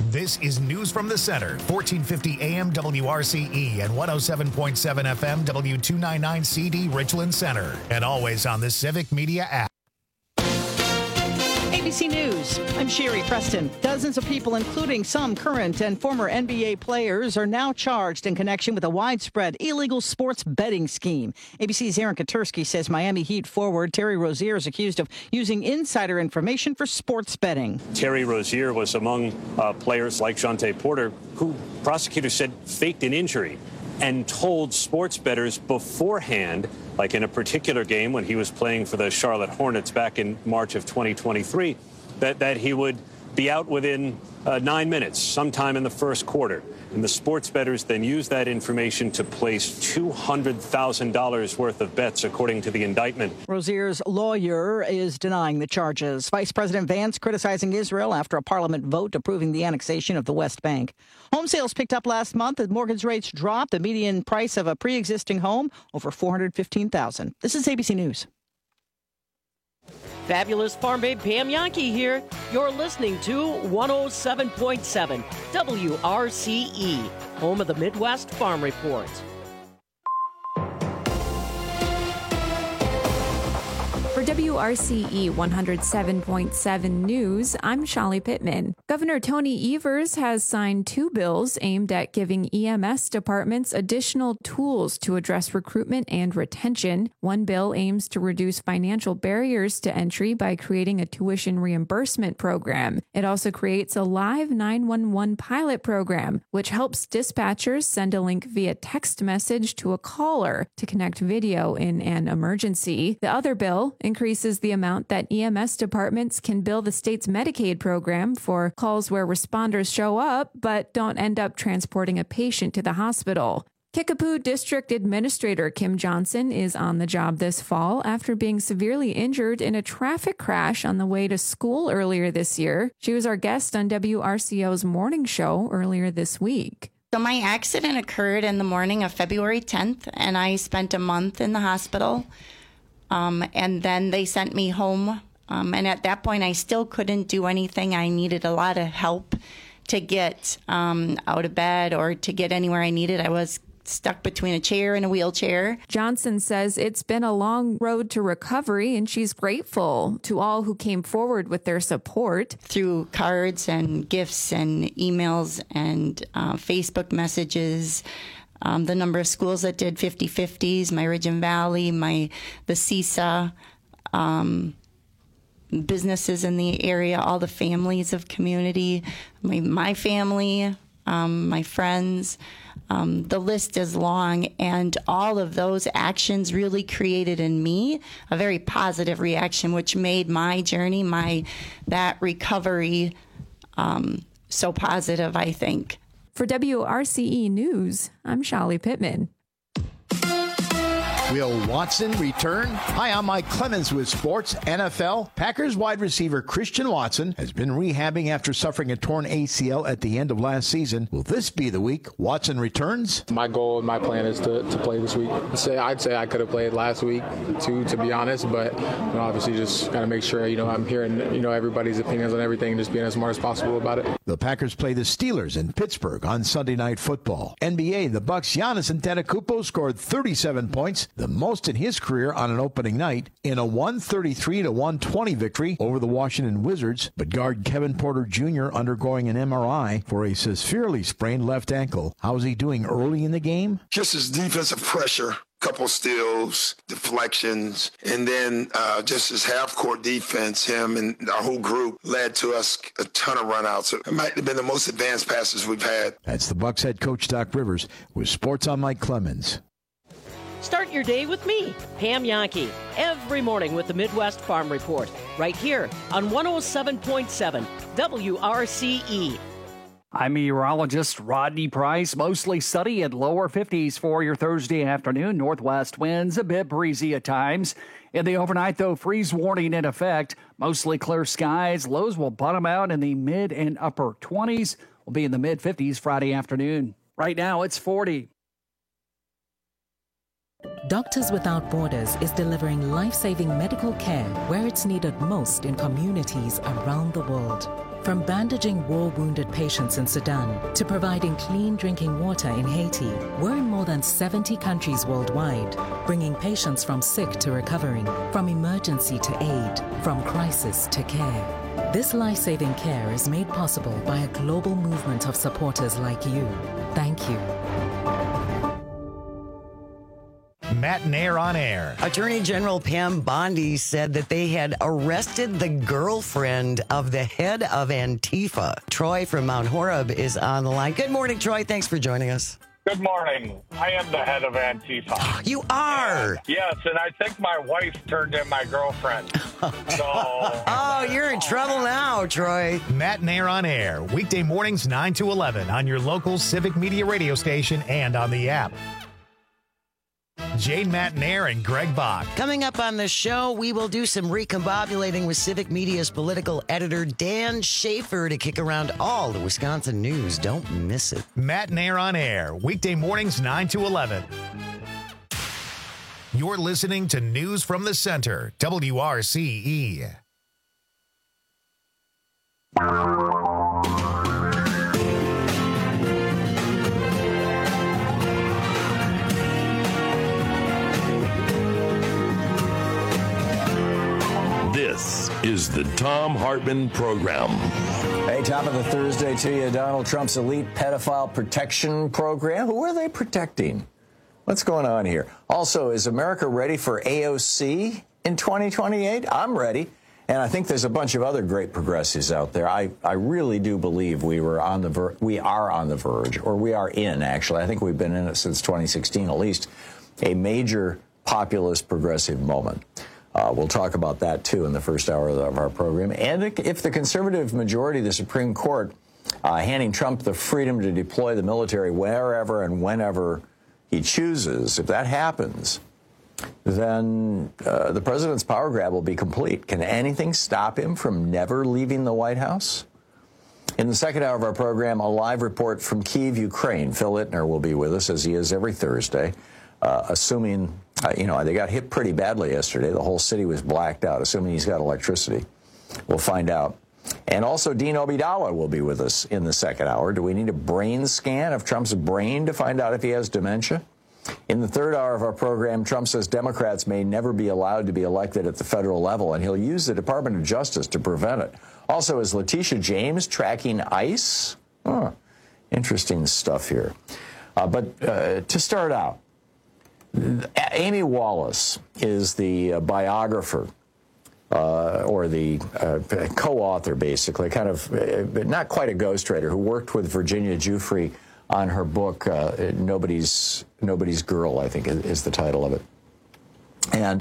This is News from the Center, 1450 AM WRCE and 107.7 FM W299 CD Richland Center, and always on the Civic Media app. ABC News, I'm Sherry Preston. Dozens of people, including some current and former NBA players, are now charged in connection with a widespread illegal sports betting scheme. ABC's Aaron Katursky says Miami Heat forward Terry Rozier is accused of using insider information for sports betting. Terry Rozier was among players like Jontay Porter, who prosecutors said faked an injury and told sports bettors beforehand, like in a particular game when he was playing for the Charlotte Hornets back in March of 2023, that he would be out within 9 minutes, sometime in the first quarter. And the sports bettors then used that information to place $200,000 worth of bets, according to the indictment. Rozier's lawyer is denying the charges. Vice President Vance criticizing Israel after a parliament vote approving the annexation of the West Bank. Home sales picked up last month as mortgage rates dropped. The median price of a pre-existing home over $415,000. This is ABC News. Fabulous Farm Babe Pam Yankee here. You're listening to 107.7 WRCE, home of the Midwest Farm Report. For WRCE 107.7 News, I'm Shali Pittman. Governor Tony Evers has signed 2 bills aimed at giving EMS departments additional tools to address recruitment and retention. One bill aims to reduce financial barriers to entry by creating a tuition reimbursement program. It also creates a live 911 pilot program, which helps dispatchers send a link via text message to a caller to connect video in an emergency. The other bill increases the amount that EMS departments can bill the state's Medicaid program for calls where responders show up but don't end up transporting a patient to the hospital. Kickapoo District Administrator Kim Johnson is on the job this fall after being severely injured in a traffic crash on the way to school earlier this year. She was our guest on WRCO's morning show earlier this week. So my accident occurred in the morning of February 10th, and I spent a month in the hospital. And then they sent me home. And at that point, I still couldn't do anything. I needed a lot of help to get out of bed or to get anywhere I needed. I was stuck between a chair and a wheelchair. Johnson says it's been a long road to recovery, and she's grateful to all who came forward with their support. Through cards and gifts and emails and Facebook messages. The number of schools that did 50-50s, my Ridge and Valley, the CISA, businesses in the area, all the families of community, my family, my friends. The list is long, and all of those actions really created in me a very positive reaction, which made my journey, that recovery, so positive, I think. For WRCE News, I'm Shali Pittman. Will Watson return? Hi, I'm Mike Clemens with Sports NFL. Packers wide receiver Christian Watson has been rehabbing after suffering a torn ACL at the end of last season. Will this be the week Watson returns? My goal and my plan is to play this week. I'd say I could have played last week too, to be honest, but obviously just got to make sure I'm hearing everybody's opinions on everything and just being as smart as possible about it. The Packers play the Steelers in Pittsburgh on Sunday Night Football. NBA, the Bucks' Giannis Antetokounmpo scored 37 points, the most in his career on an opening night, in a 133-120 victory over the Washington Wizards. But guard Kevin Porter Jr. undergoing an MRI for a severely sprained left ankle. How's he doing early in the game? Just his defensive pressure. Couple steals, deflections, and then just his half-court defense, him and our whole group led to us a ton of run-outs. It might have been the most advanced passes we've had. That's the Bucks head coach Doc Rivers with Sports on Mike Clemens. Start your day with me, Pam Yankee, every morning with the Midwest Farm Report, right here on 107.7 WRCE. I'm meteorologist Rodney Price. Mostly sunny and lower 50s for your Thursday afternoon. Northwest winds a bit breezy at times. In the overnight, though, freeze warning in effect. Mostly clear skies. Lows will bottom out in the mid and upper 20s. Will be in the mid 50s Friday afternoon. Right now, it's 40. Doctors Without Borders is delivering life-saving medical care where it's needed most in communities around the world. From bandaging war-wounded patients in Sudan to providing clean drinking water in Haiti, we're in more than 70 countries worldwide, bringing patients from sick to recovering, from emergency to aid, from crisis to care. This life-saving care is made possible by a global movement of supporters like you. Thank you. Matt Nair on air. Attorney General Pam Bondi said that they had arrested the girlfriend of the head of Antifa. Troy from Mount Horeb is on the line. Good morning, Troy. Thanks for joining us. Good morning. I am the head of Antifa. You are? Yes, and I think my wife turned in my girlfriend. Oh, you're in trouble now, Troy. Matt Nair on air. Weekday mornings 9 to 11 on your local Civic Media radio station and on the app. Jane Matt Nair and Greg Bach. Coming up on the show, we will do some recombobulating with Civic Media's political editor, Dan Schaefer, to kick around all the Wisconsin news. Don't miss it. Matt Nair on air. Weekday mornings 9 to 11. You're listening to News from the Center, WRCE. This is the Thom Hartmann Program. Hey, top of the Thursday to you. Donald Trump's elite pedophile protection program. Who are they protecting? What's going on here? Also, is America ready for AOC in 2028? I'm ready. And I think there's a bunch of other great progressives out there. I really do believe we are on the verge, or we are in, actually. I think we've been in it since 2016, at least, a major populist progressive moment. We'll talk about that, too, in the first hour of our program. And if the conservative majority of the Supreme Court handing Trump the freedom to deploy the military wherever and whenever he chooses, if that happens, then the president's power grab will be complete. Can anything stop him from never leaving the White House? In the second hour of our program, a live report from Kyiv, Ukraine. Phil Ittner will be with us, as he is every Thursday, assuming... they got hit pretty badly yesterday. The whole city was blacked out, assuming he's got electricity. We'll find out. And also, Dean Obeidallah will be with us in the second hour. Do we need a brain scan of Trump's brain to find out if he has dementia? In the third hour of our program, Trump says Democrats may never be allowed to be elected at the federal level, and he'll use the Department of Justice to prevent it. Also, is Letitia James tracking ICE? Interesting stuff here. But to start out, Amy Wallace is the biographer or the co-author, basically, kind of not quite a ghostwriter, who worked with Virginia Giuffre on her book, Nobody's Girl, I think is the title of it. And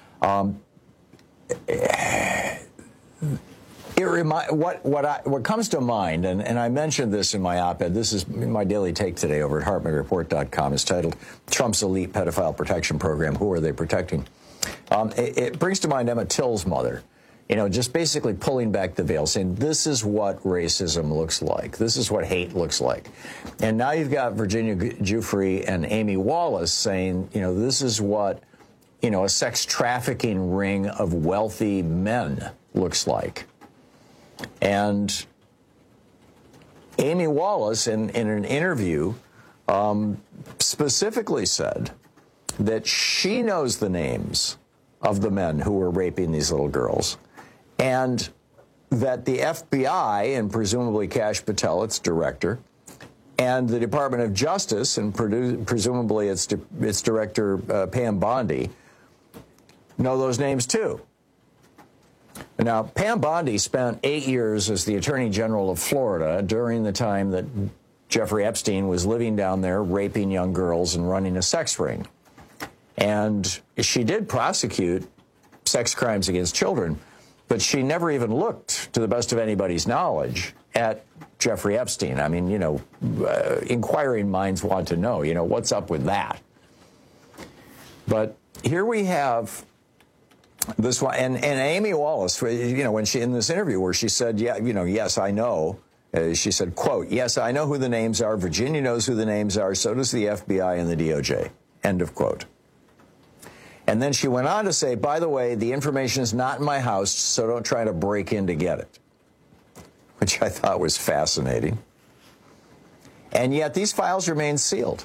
what comes to mind, and I mentioned this in my op-ed, this is my daily take today over at HartmanReport.com, is titled Trump's Elite Pedophile Protection Program. Who are they protecting? It brings to mind Emmett Till's mother, just basically pulling back the veil, saying this is what racism looks like. This is what hate looks like. And now you've got Virginia Giuffre and Amy Wallace saying, this is what, a sex trafficking ring of wealthy men looks like. And Amy Wallace, in an interview, specifically said that she knows the names of the men who were raping these little girls, and that the FBI, and presumably Kash Patel, its director, and the Department of Justice, and presumably its director, Pam Bondi, know those names too. Now, Pam Bondi spent 8 years as the Attorney General of Florida during the time that Jeffrey Epstein was living down there, raping young girls and running a sex ring. And she did prosecute sex crimes against children, but she never even looked, to the best of anybody's knowledge, at Jeffrey Epstein. I mean, inquiring minds want to know, what's up with that? But here we have this one, and Amy Wallace, when she, in this interview where she said, yes, I know, she said, quote, yes, I know who the names are. Virginia knows who the names are. So does the FBI and the DOJ. End of quote. And then she went on to say, by the way, the information is not in my house, so don't try to break in to get it. which I thought was fascinating. And yet these files remain sealed.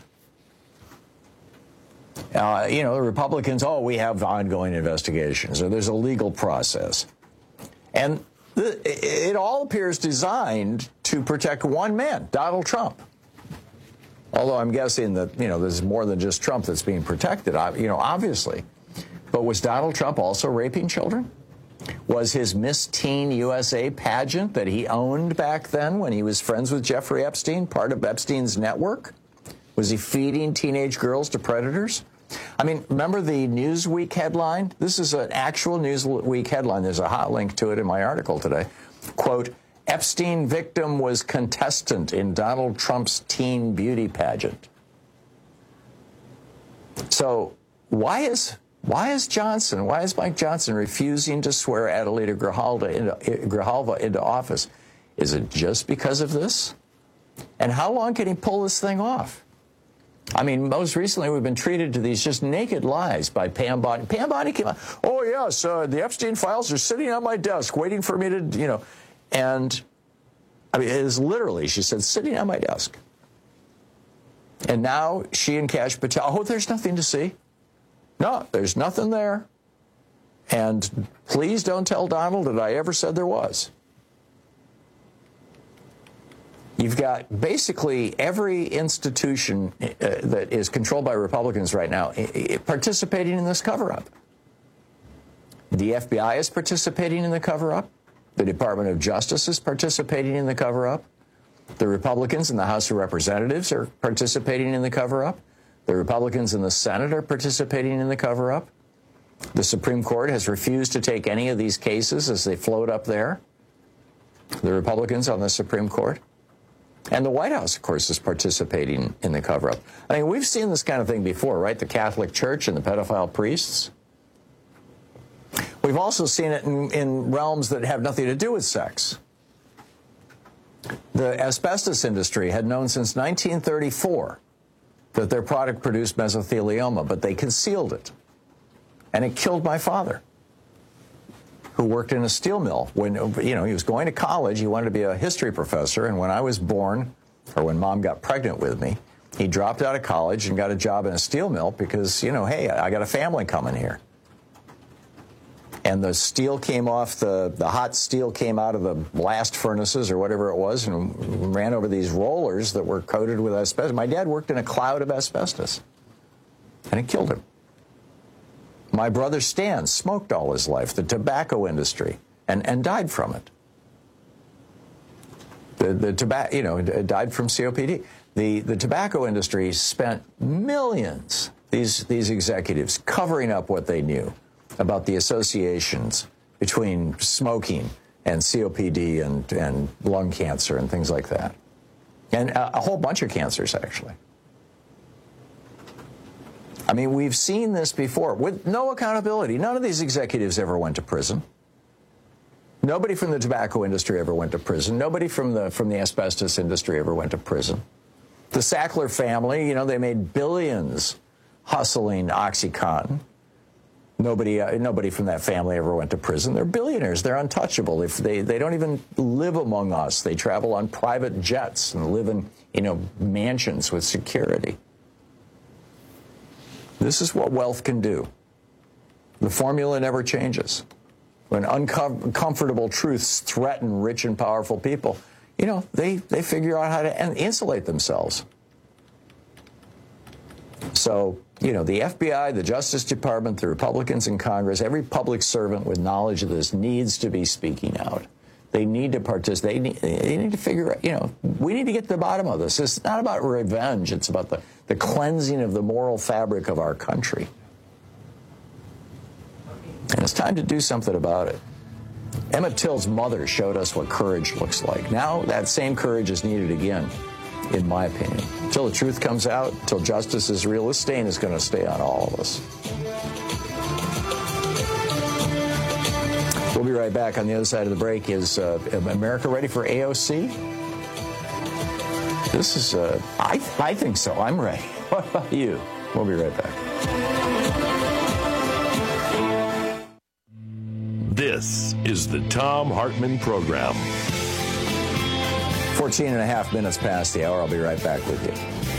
The Republicans, we have ongoing investigations, or there's a legal process. And it all appears designed to protect one man, Donald Trump. Although I'm guessing that, there's more than just Trump that's being protected, obviously. But was Donald Trump also raping children? Was his Miss Teen USA pageant that he owned back then when he was friends with Jeffrey Epstein part of Epstein's network? Was he feeding teenage girls to predators? I mean, remember the Newsweek headline? This is an actual Newsweek headline. There's a hot link to it in my article today. Quote, Epstein victim was contestant in Donald Trump's teen beauty pageant. So why is Mike Johnson refusing to swear Adelita Grijalva into office? Is it just because of this? And how long can he pull this thing off? I mean, most recently we've been treated to these just naked lies by Pam Bondi. Pam Bondi came out, oh, yes, the Epstein files are sitting on my desk waiting for me to, and I mean, it is literally, she said, sitting on my desk. And now she and Kash Patel, there's nothing to see. No, there's nothing there. And please don't tell Donald that I ever said there was. You've got basically every institution that is controlled by Republicans right now participating in this cover-up. The FBI is participating in the cover-up. The Department of Justice is participating in the cover-up. The Republicans in the House of Representatives are participating in the cover-up. The Republicans in the Senate are participating in the cover-up. The Supreme Court has refused to take any of these cases as they float up there. The Republicans on the Supreme Court. And the White House, of course, is participating in the cover-up. I mean, we've seen this kind of thing before, right? The Catholic Church and the pedophile priests. We've also seen it in realms that have nothing to do with sex. The asbestos industry had known since 1934 that their product produced mesothelioma, but they concealed it. And it killed my father, who worked in a steel mill. When, he was going to college, he wanted to be a history professor, and when I was born, or when Mom got pregnant with me, he dropped out of college and got a job in a steel mill because, hey, I got a family coming here. And the steel came off, the hot steel came out of the blast furnaces or whatever it was and ran over these rollers that were coated with asbestos. My dad worked in a cloud of asbestos, and it killed him. My brother Stan smoked all his life, the tobacco industry, and died from it. The tobacco, died from COPD. The tobacco industry spent millions, these executives, covering up what they knew about the associations between smoking and COPD and lung cancer and things like that. And a whole bunch of cancers, actually. I mean, we've seen this before with no accountability. None of these executives ever went to prison. Nobody from the tobacco industry ever went to prison. Nobody from the asbestos industry ever went to prison. The Sackler family, they made billions hustling OxyContin. Nobody from that family ever went to prison. They're billionaires. They're untouchable. If they don't even live among us. They travel on private jets and live in, mansions with security. This is what wealth can do. The formula never changes. When uncomfortable truths threaten rich and powerful people, they figure out how to insulate themselves. So, the FBI, the Justice Department, the Republicans in Congress, every public servant with knowledge of this needs to be speaking out. They need to participate. They need to figure out, we need to get to the bottom of this. It's not about revenge. It's about the cleansing of the moral fabric of our country. And it's time to do something about it. Emmett Till's mother showed us what courage looks like. Now that same courage is needed again, in my opinion. Until the truth comes out, until justice is real, this stain is going to stay on all of us. We'll be right back. On the other side of the break, is America ready for AOC? This is, I think so. I'm ready. What about you? We'll be right back. This is the Thom Hartmann Program. 14 and a half minutes past the hour. I'll be right back with you.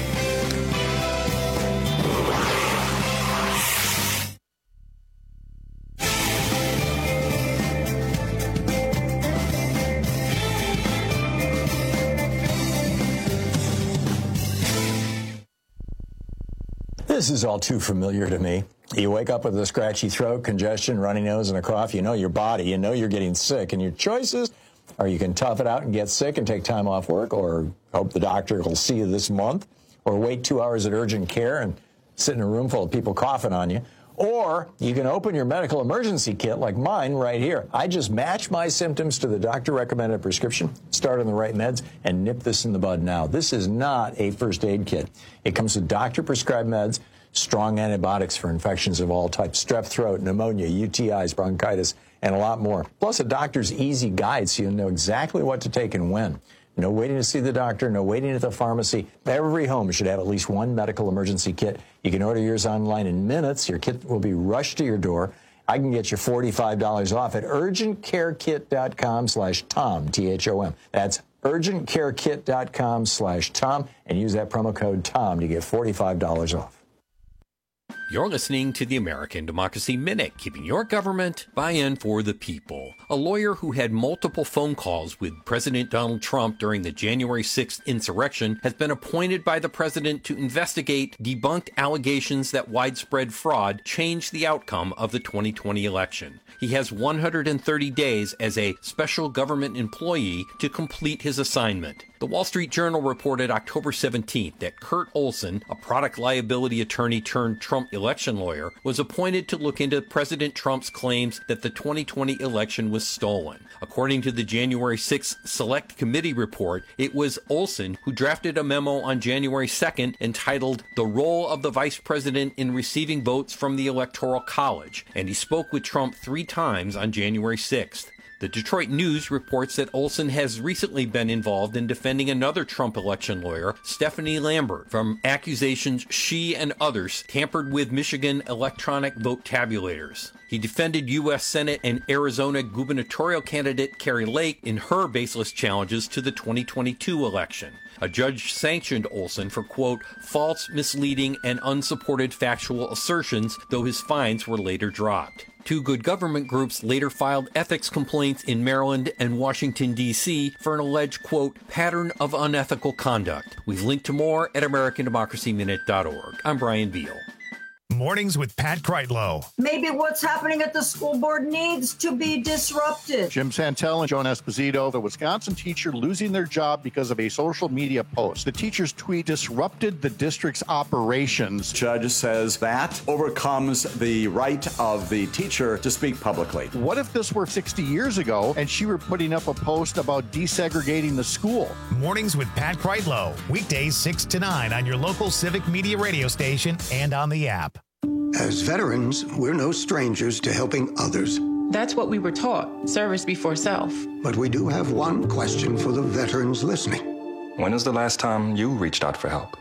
This is all too familiar to me. You wake up with a scratchy throat, congestion, runny nose, and a cough. You know your body. You know you're getting sick. And your choices are you can tough it out and get sick and take time off work, or hope the doctor will see you this month, or wait 2 hours at urgent care and sit in a room full of people coughing on you. Or you can open your medical emergency kit like mine right here. I just match my symptoms to the doctor-recommended prescription, start on the right meds, and nip this in the bud now. This is not a first aid kit. It comes with doctor-prescribed meds, strong antibiotics for infections of all types, strep throat, pneumonia, UTIs, bronchitis, and a lot more. Plus a doctor's easy guide so you'll know exactly what to take and when. No waiting to see the doctor, no waiting at the pharmacy. Every home should have at least one medical emergency kit. You can order yours online in minutes. Your kit will be rushed to your door. I can get you $45 off at urgentcarekit.com/Tom, T-H-O-M. That's urgentcarekit.com/Tom, and use that promo code TOM to get $45 off. You're listening to the American Democracy Minute, keeping your government by and for the people. A lawyer who had multiple phone calls with President Donald Trump during the January 6th insurrection has been appointed by the president to investigate debunked allegations that widespread fraud changed the outcome of the 2020 election. He has 130 days as a special government employee to complete his assignment. The Wall Street Journal reported October 17th that Kurt Olson, a product liability attorney turned Trump election lawyer, was appointed to look into President Trump's claims that the 2020 election was stolen. According to the January 6th Select Committee report, it was Olson who drafted a memo on January 2nd entitled "The Role of the Vice President in Receiving Votes from the Electoral College," and he spoke with Trump 3 times on January 6th. The Detroit News reports that Olson has recently been involved in defending another Trump election lawyer, Stephanie Lambert, from accusations she and others tampered with Michigan electronic vote tabulators. He defended U.S. Senate and Arizona gubernatorial candidate Kari Lake in her baseless challenges to the 2022 election. A judge sanctioned Olson for, quote, false, misleading, and unsupported factual assertions, though his fines were later dropped. 2 good government groups later filed ethics complaints in Maryland and Washington, D.C. for an alleged, quote, pattern of unethical conduct. We've linked to more at AmericanDemocracyMinute.org. I'm Brian Beal. Mornings with Pat Kreitlow. Maybe what's happening at the school board needs to be disrupted. Jim Santel and Joan Esposito, the Wisconsin teacher losing their job because of a social media post. The teacher's tweet disrupted the district's operations. Judge says that overcomes the right of the teacher to speak publicly. What if this were 60 years ago and she were putting up a post about desegregating the school? Mornings with Pat Kreitlow. Weekdays 6 to 9 on your local Civic Media radio station and on the app. As veterans, we're no strangers to helping others. That's what we were taught, service before self. But we do have one question for the veterans listening. When was the last time you reached out for help?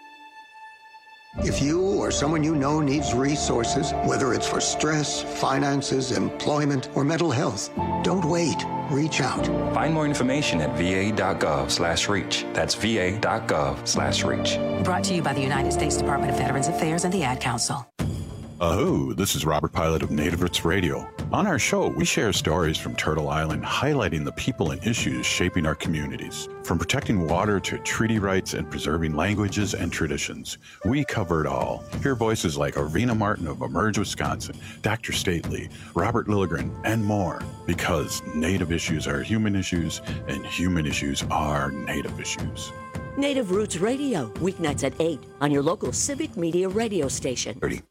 If you or someone you know needs resources, whether it's for stress, finances, employment, or mental health, don't wait. Reach out. Find more information at va.gov/reach. That's va.gov/reach. Brought to you by the United States Department of Veterans Affairs and the Ad Council. This is Robert Pilot of Native Roots Radio. On our show, we share stories from Turtle Island highlighting the people and issues shaping our communities. From protecting water to treaty rights and preserving languages and traditions, we cover it all. Hear voices like Arvina Martin of Emerge, Wisconsin, Dr. Stately, Robert Lilligren, and more. Because Native issues are human issues, and human issues are Native issues. Native Roots Radio, weeknights at 8 on your local Civic Media radio station. 30.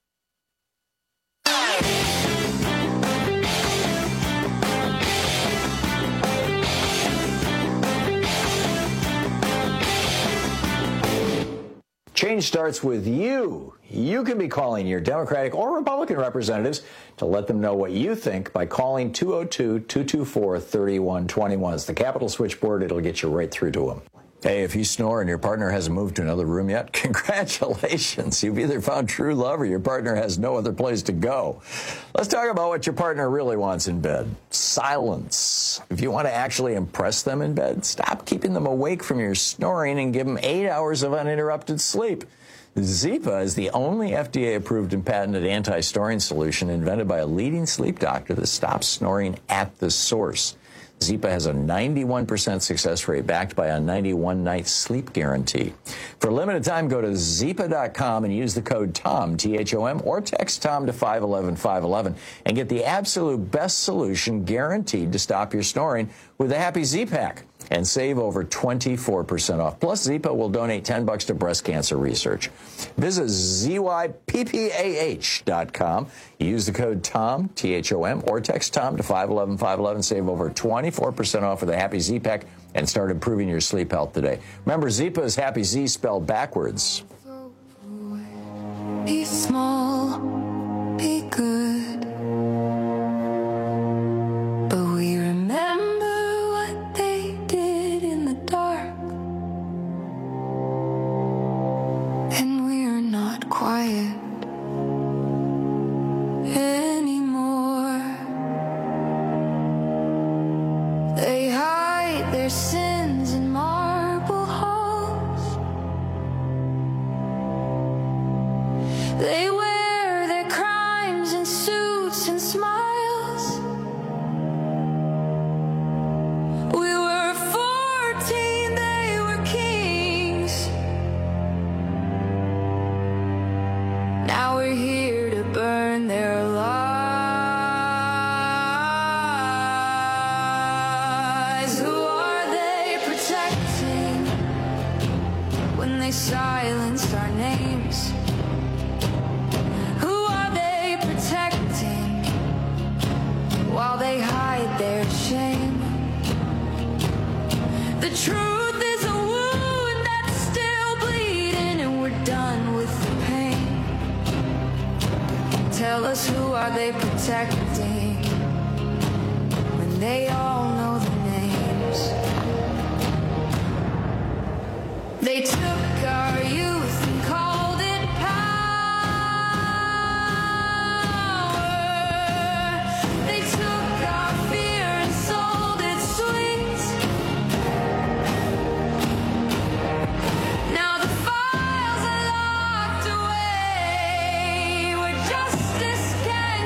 Change starts with you. You can be calling your Democratic or Republican representatives to let them know what you think by calling 202-224-3121. It's the Capitol switchboard. It'll get you right through to them. Hey, if you snore and your partner hasn't moved to another room yet, congratulations. You've either found true love or your partner has no other place to go. Let's talk about what your partner really wants in bed. Silence. If you want to actually impress them in bed, stop keeping them awake from your snoring and give them 8 hours of uninterrupted sleep. Zipa is the only FDA-approved and patented anti-snoring solution invented by a leading sleep doctor that stops snoring at the source. Zipa has a 91% success rate backed by a 91-night sleep guarantee. For a limited time, go to Zipa.com and use the code TOM, T-H-O-M, or text TOM to 511-511 and get the absolute best solution guaranteed to stop your snoring with the Happy Z-Pack and save over 24% off. Plus, Zipa will donate $10 to breast cancer research. Visit ZYPPAH.com. Use the code TOM, T-H-O-M, or text TOM to 511-511. Save over 24% off with the Happy Z-Pack and start improving your sleep health today. Remember, Zipa is Happy Z spelled backwards. Be small, be good, but we remember what they did in the dark, and we're not quiet anymore. They hide their sins in marble halls. They wear their crimes in suits and smiles. We were 14, they were kings. Now we're here to burn their lies. Who are they protecting when they silence our names? While they hide their shame, the truth is a wound that's still bleeding, and we're done with the pain. Tell us, who are they protecting when they all know the names? They took our youth and called it power. They took our fear and sold it sweet. Now the files are locked away where justice can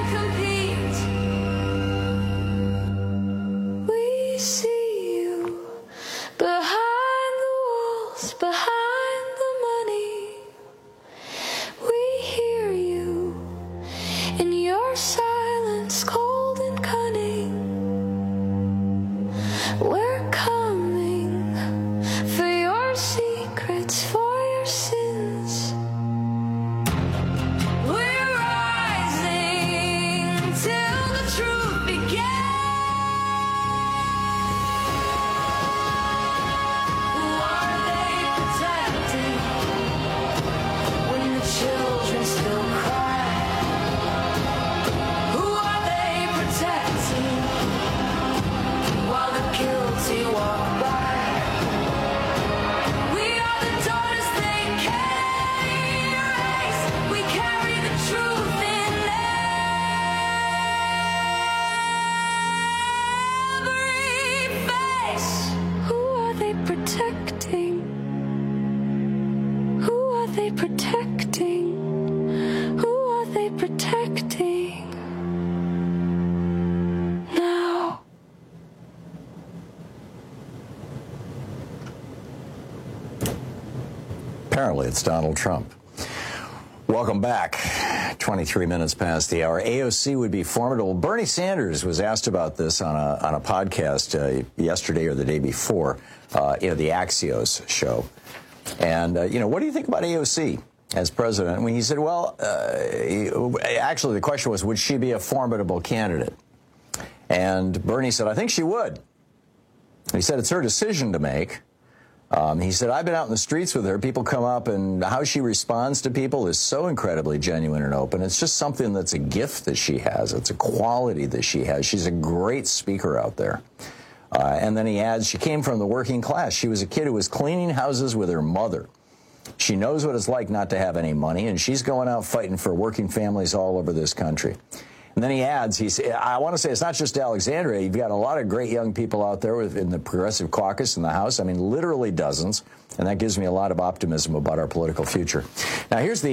compete. We see you behind the walls, behind the money. We hear you in your silence, cold and cunning. We're coming for your secrets, for your sins. We're rising till the truth begins. Who are they protecting when the children still cry? Who are they protecting while the guilty walk by? We are the daughters they can't erase. We carry the truth in every face. Who are they protecting? Who are they protecting? Who are they protecting now? Apparently, it's Donald Trump. Welcome back. 23 minutes past the hour. AOC would be formidable. Bernie Sanders was asked about this on a podcast yesterday or the day before, the Axios show. And, what do you think about AOC as president? When he said, actually, the question was, would she be a formidable candidate? And Bernie said, I think she would. He said, it's her decision to make. He said, I've been out in the streets with her. People come up, and how she responds to people is so incredibly genuine and open. It's just something that's a gift that she has. It's a quality that she has. She's a great speaker out there. And then he adds, she came from the working class. She was a kid who was cleaning houses with her mother. She knows what it's like not to have any money, and she's going out fighting for working families all over this country. And then he adds, I want to say it's not just Alexandria. You've got a lot of great young people out there in the Progressive Caucus in the House. I mean, literally dozens. And that gives me a lot of optimism about our political future. Now, here's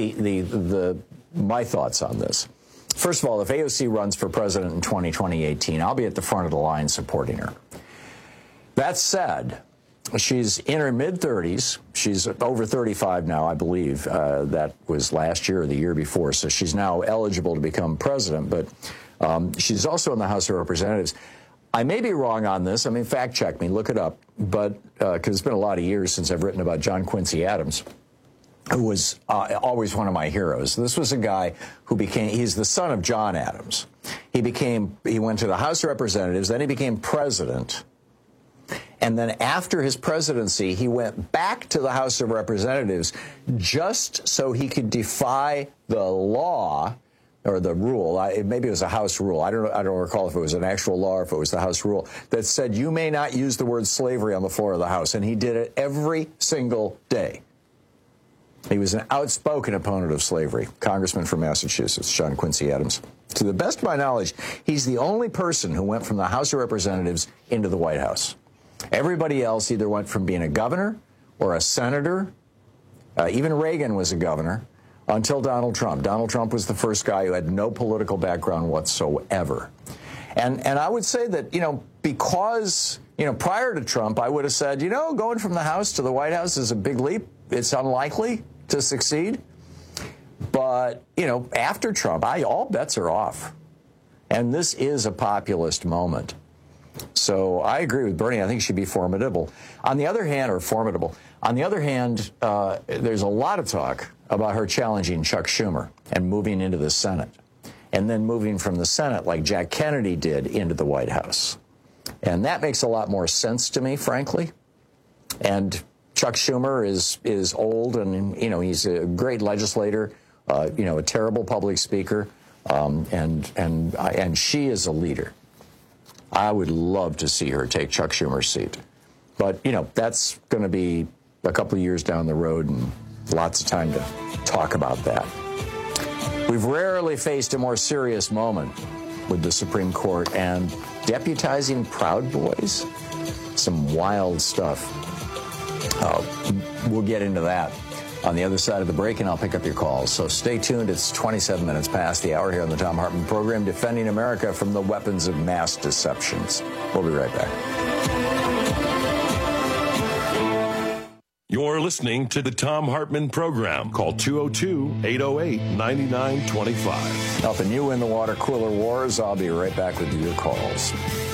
my thoughts on this. First of all, if AOC runs for president in 2018, I'll be at the front of the line supporting her. That said, she's in her mid-30s. She's over 35 now, I believe. That was last year or the year before, so she's now eligible to become president. But she's also in the House of Representatives. I may be wrong on this. I mean, fact check me, look it up. But because it's been a lot of years since I've written about John Quincy Adams, who was always one of my heroes. This was a guy who he's the son of John Adams. He went to the House of Representatives, then he became president. And then after his presidency, he went back to the House of Representatives just so he could defy the law or the rule. Maybe it was a House rule. I don't recall if it was an actual law or if it was the House rule that said you may not use the word slavery on the floor of the House. And he did it every single day. He was an outspoken opponent of slavery, congressman from Massachusetts, John Quincy Adams. To the best of my knowledge, he's the only person who went from the House of Representatives into the White House. Everybody else either went from being a governor or a senator. Even Reagan was a governor until Donald Trump. Donald Trump was the first guy who had no political background whatsoever. And I would say that, because, prior to Trump, I would have said, going from the House to the White House is a big leap. It's unlikely to succeed. But, after Trump, all bets are off. And this is a populist moment. So I agree with Bernie. I think she'd be formidable. On the other hand, there's a lot of talk about her challenging Chuck Schumer and moving into the Senate, and then moving from the Senate, like Jack Kennedy did, into the White House. And that makes a lot more sense to me, frankly. And Chuck Schumer is old, and he's a great legislator, a terrible public speaker, and she is a leader. I would love to see her take Chuck Schumer's seat. But, that's going to be a couple of years down the road and lots of time to talk about that. We've rarely faced a more serious moment with the Supreme Court and deputizing Proud Boys. Some wild stuff. We'll get into that on the other side of the break, and I'll pick up your calls. So stay tuned. It's 27 minutes past the hour here on the Thom Hartmann program, defending America from the weapons of mass deceptions. We'll be right back. You're listening to the Thom Hartmann program. Call 202-808-9925. Helping you win the water cooler wars. I'll be right back with your calls.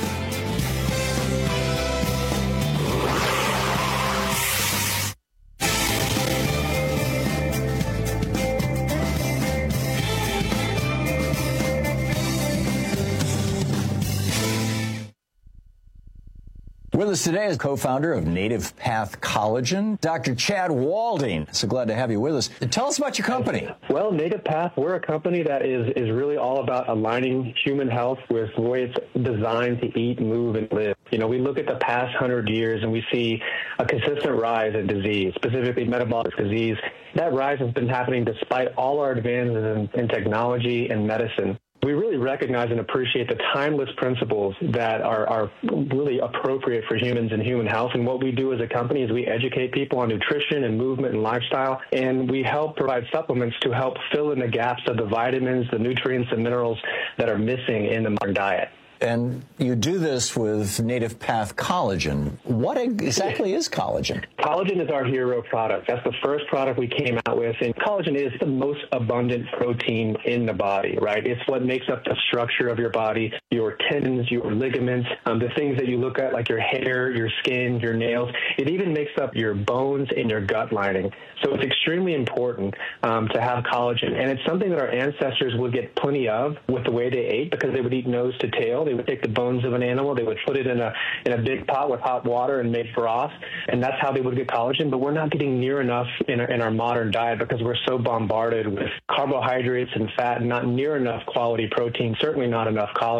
With us today is co-founder of Native Path Collagen, Dr. Chad Walding. So glad to have you with us. Tell us about your company. Well, Native Path, we're a company that is really all about aligning human health with the way it's designed to eat, move, and live. We look at the past 100 years and we see a consistent rise in disease, specifically metabolic disease. That rise has been happening despite all our advances in technology and medicine. We really recognize and appreciate the timeless principles that are really appropriate for humans and human health. And what we do as a company is we educate people on nutrition and movement and lifestyle, and we help provide supplements to help fill in the gaps of the vitamins, the nutrients, and minerals that are missing in the modern diet. And you do this with Native Path Collagen. What exactly is collagen? Collagen is our hero product. That's the first product we came out with. And collagen is the most abundant protein in the body, right? It's what makes up the structure of your body, your tendons, your ligaments, the things that you look at, like your hair, your skin, your nails. It even makes up your bones and your gut lining. So it's extremely important to have collagen. And it's something that our ancestors would get plenty of with the way they ate, because they would eat nose to tail. They would take the bones of an animal, they would put it in a big pot with hot water and make broth, and that's how they would get collagen. But we're not getting near enough in our modern diet because we're so bombarded with carbohydrates and fat, and not near enough quality protein, certainly not enough collagen.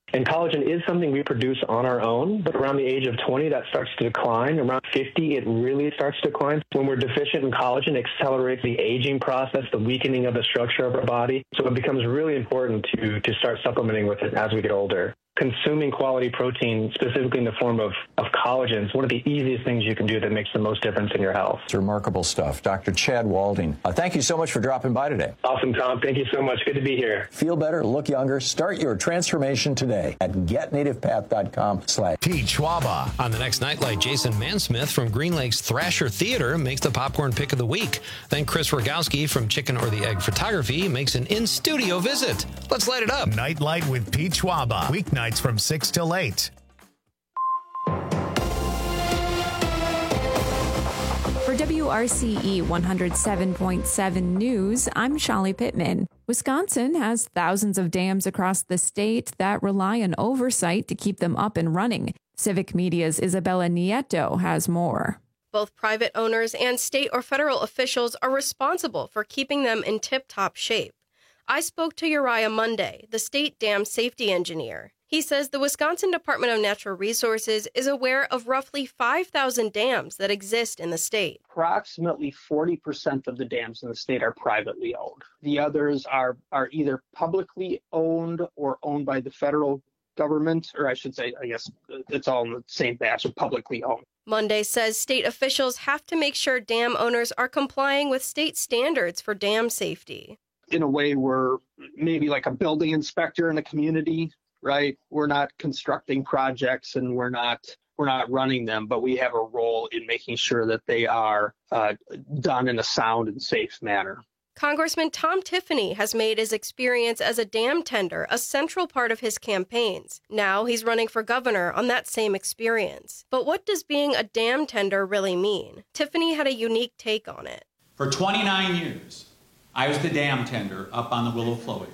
And collagen is something we produce on our own, but around the age of 20, that starts to decline. Around 50, it really starts to decline. When we're deficient in collagen, it accelerates the aging process, the weakening of the structure of our body. So it becomes really important to start supplementing with it as we get older. Consuming quality protein, specifically in the form of collagen, is one of the easiest things you can do that makes the most difference in your health. It's remarkable stuff. Dr. Chad Walding, thank you so much for dropping by today. Awesome, Tom. Thank you so much. Good to be here. Feel better, look younger. Start your transformation today at getnativepath.com/. Pete Schwaba. On the next Nightlight, Jason Mansmith from Green Lake's Thrasher Theater makes the popcorn pick of the week. Then Chris Rogowski from Chicken or the Egg Photography makes an in-studio visit. Let's light it up. Nightlight with Pete Schwaba. Weeknights from 6 till 8. For WRCE 107.7 News, I'm Shali Pittman. Wisconsin has thousands of dams across the state that rely on oversight to keep them up and running. Civic Media's Isabella Nieto has more. Both private owners and state or federal officials are responsible for keeping them in tip-top shape. I spoke to Uriah Monday, the state dam safety engineer. He says the Wisconsin Department of Natural Resources is aware of roughly 5,000 dams that exist in the state. Approximately 40% of the dams in the state are privately owned. The others are either publicly owned or owned by the federal government, or I should say, I guess it's all in the same batch of publicly owned. Monday says state officials have to make sure dam owners are complying with state standards for dam safety. In a way, we're maybe like a building inspector in a community. Right? We're not constructing projects and we're not running them, but we have a role in making sure that they are done in a sound and safe manner. Congressman Tom Tiffany has made his experience as a dam tender a central part of his campaigns. Now he's running for governor on that same experience. But what does being a dam tender really mean? Tiffany had a unique take on it. For 29 years, I was the dam tender up on the Willow Flowage.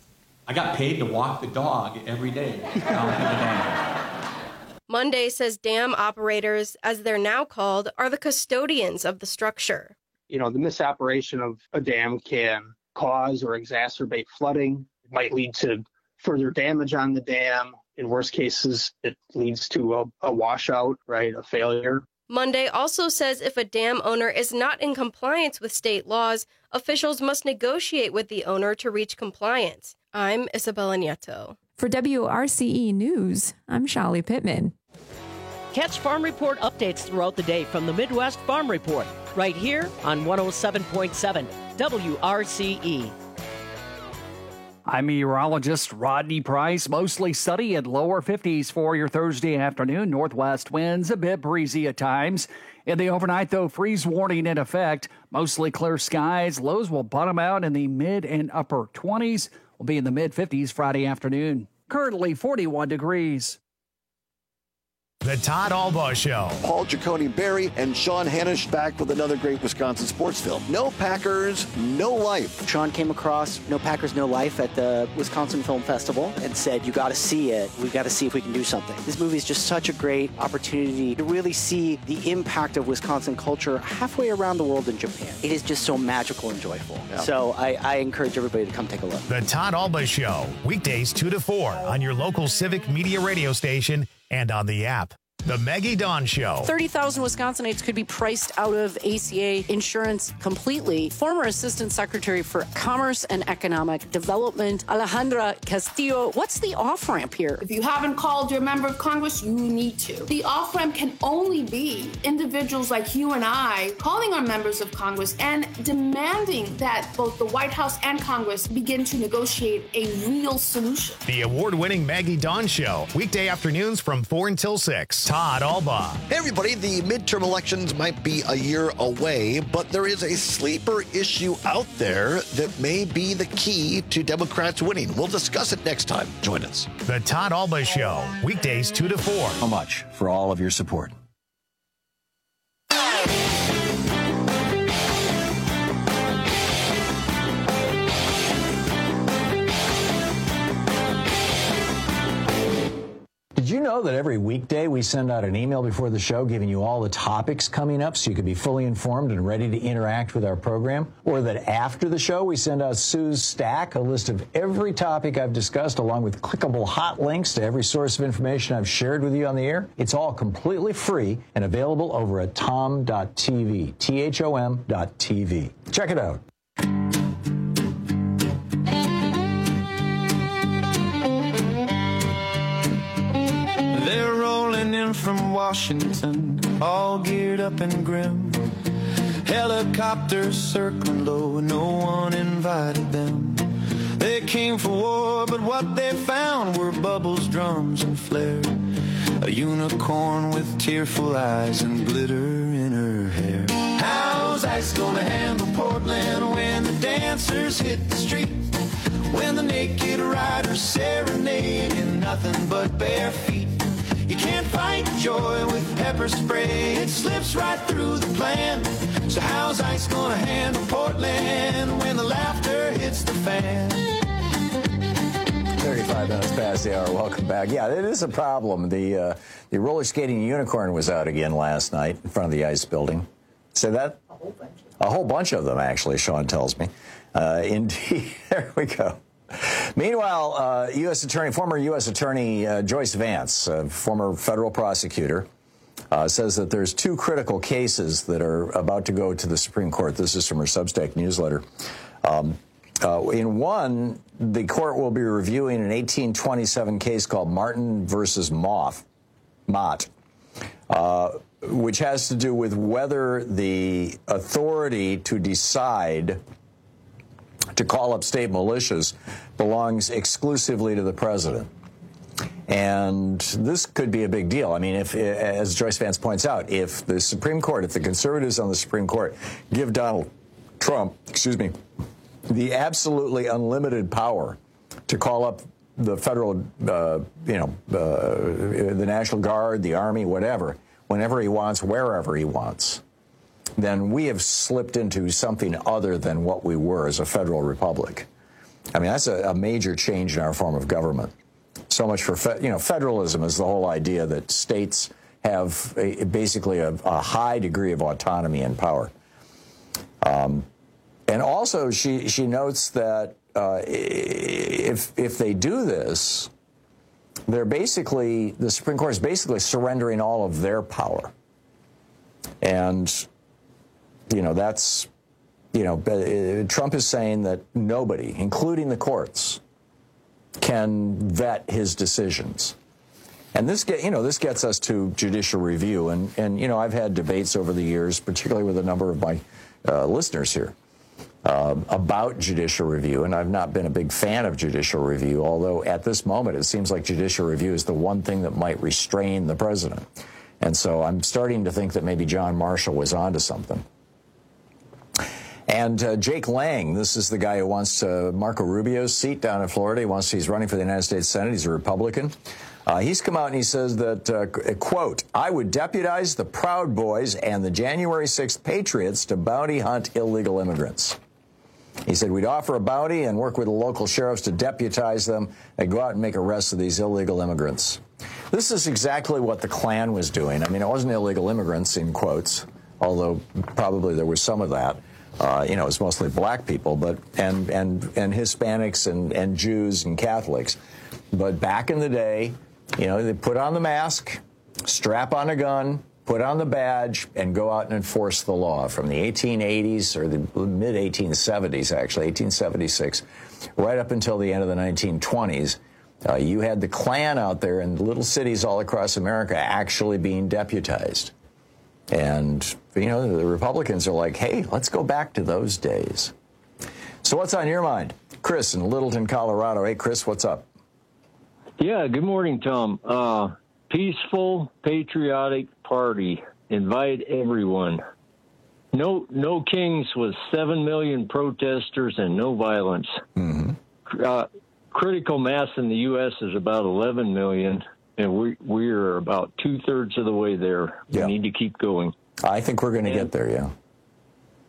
I got paid to walk the dog every day down to the dam. Monday says dam operators, as they're now called, are the custodians of the structure. You know, the misoperation of a dam can cause or exacerbate flooding. It might lead to further damage on the dam. In worst cases, it leads to a washout, right, a failure. Monday also says if a dam owner is not in compliance with state laws, officials must negotiate with the owner to reach compliance. I'm Isabella Nieto. For WRCE News, I'm Shali Pittman. Catch Farm Report updates throughout the day from the Midwest Farm Report, right here on 107.7 WRCE. I'm meteorologist Rodney Price. Mostly sunny and lower 50s for your Thursday afternoon. Northwest winds a bit breezy at times. In the overnight, though, freeze warning in effect. Mostly clear skies. Lows will bottom out in the mid and upper 20s. Will be in the mid 50s Friday afternoon. Currently 41 degrees. The Todd Albaugh Show. Paul Giacone Berry and Sean Hanisch back with another great Wisconsin sports film. No Packers, No Life. Sean came across No Packers, No Life at the Wisconsin Film Festival and said, you got to see it. We got to see if we can do something. This movie is just such a great opportunity to really see the impact of Wisconsin culture halfway around the world in Japan. It is just so magical and joyful. Yeah. So I encourage everybody to come take a look. The Todd Albaugh Show, weekdays 2 to 4 on your local Civic Media radio station and on the app. The Maggie Dawn Show. 30,000 Wisconsinites could be priced out of ACA insurance completely. Former Assistant Secretary for Commerce and Economic Development, Alejandra Castillo. What's the off-ramp here? If you haven't called your member of Congress, you need to. The off-ramp can only be individuals like you and I calling our members of Congress and demanding that both the White House and Congress begin to negotiate a real solution. The award-winning Maggie Dawn Show, weekday afternoons from 4 until 6. Todd Albaugh. Hey everybody, the midterm elections might be a year away, but there is a sleeper issue out there that may be the key to Democrats winning. We'll discuss it next time. Join us. The Todd Albaugh Show, weekdays 2 to 4. How much for all of your support? Did you know know that every weekday we send out an email before the show giving you all the topics coming up so you can be fully informed and ready to interact with our program? Or that after the show we send out Sue's Stack, a list of every topic I've discussed along with clickable hot links to every source of information I've shared with you on the air? It's all completely free and available over at tom.tv, THOM.tv. Check it out. They're rolling in from Washington, all geared up and grim. Helicopters circling low, no one invited them. They came for war, but what they found were bubbles, drums, and flare. A unicorn with tearful eyes and glitter in her hair. How's ICE gonna handle Portland when the dancers hit the street? When the naked riders serenade in nothing but bare feet? You can't fight joy with pepper spray, it slips right through the plan. So how's ICE gonna handle Portland when the laughter hits the fan? 35 minutes past the hour. Welcome back. Yeah, it is a problem. The roller skating unicorn was out again last night in front of the ICE building. Say that? A whole bunch of them, actually, Sean tells me. Indeed. There we go. Meanwhile, former U.S. Attorney Joyce Vance, former federal prosecutor, says that there's two critical cases that are about to go to the Supreme Court. This is from her Substack newsletter. In one, the court will be reviewing an 1827 case called Martin versus Mott, which has to do with whether the authority to decide to call up state militias belongs exclusively to the president. And this could be a big deal. I mean, if, as Joyce Vance points out, if the Supreme Court, if the conservatives on the Supreme Court give Donald Trump, the absolutely unlimited power to call up the federal, the National Guard, the Army, whatever, whenever he wants, wherever he wants, then we have slipped into something other than what we were as a federal republic. I mean, that's a major change in our form of government. So much for, federalism is the whole idea that states have basically a high degree of autonomy and power. And also, she notes that if they do this, the Supreme Court is basically surrendering all of their power. And, Trump is saying that nobody, including the courts, can vet his decisions. And this gets us to judicial review. And I've had debates over the years, particularly with a number of my listeners here, about judicial review, and I've not been a big fan of judicial review, although at this moment it seems like judicial review is the one thing that might restrain the president. And so I'm starting to think that maybe John Marshall was onto something. And Jake Lang, this is the guy who wants Marco Rubio's seat down in Florida. He's running for the United States Senate. He's a Republican. He's come out and he says that, quote, I would deputize the Proud Boys and the January 6th Patriots to bounty hunt illegal immigrants. He said we'd offer a bounty and work with the local sheriffs to deputize them and go out and make arrests of these illegal immigrants. This is exactly what the Klan was doing. I mean, it wasn't illegal immigrants, in quotes, although probably there was some of that. It was mostly black people, and Hispanics and Jews and Catholics. But back in the day, they put on the mask, strap on a gun, put on the badge, and go out and enforce the law. From the 1880s, or the mid-1870s, actually, 1876, right up until the end of the 1920s, you had the Klan out there in little cities all across America actually being deputized. And, the Republicans are like, hey, let's go back to those days. So what's on your mind? Chris in Littleton, Colorado. Hey, Chris, what's up? Yeah, good morning, Tom. Peaceful, patriotic party. Invite everyone. No kings with 7 million protesters and no violence. Mm-hmm. Critical mass in the U.S. is about 11 million. And we're about 2/3 of the way there. We need to keep going. I think we're going to get there, yeah.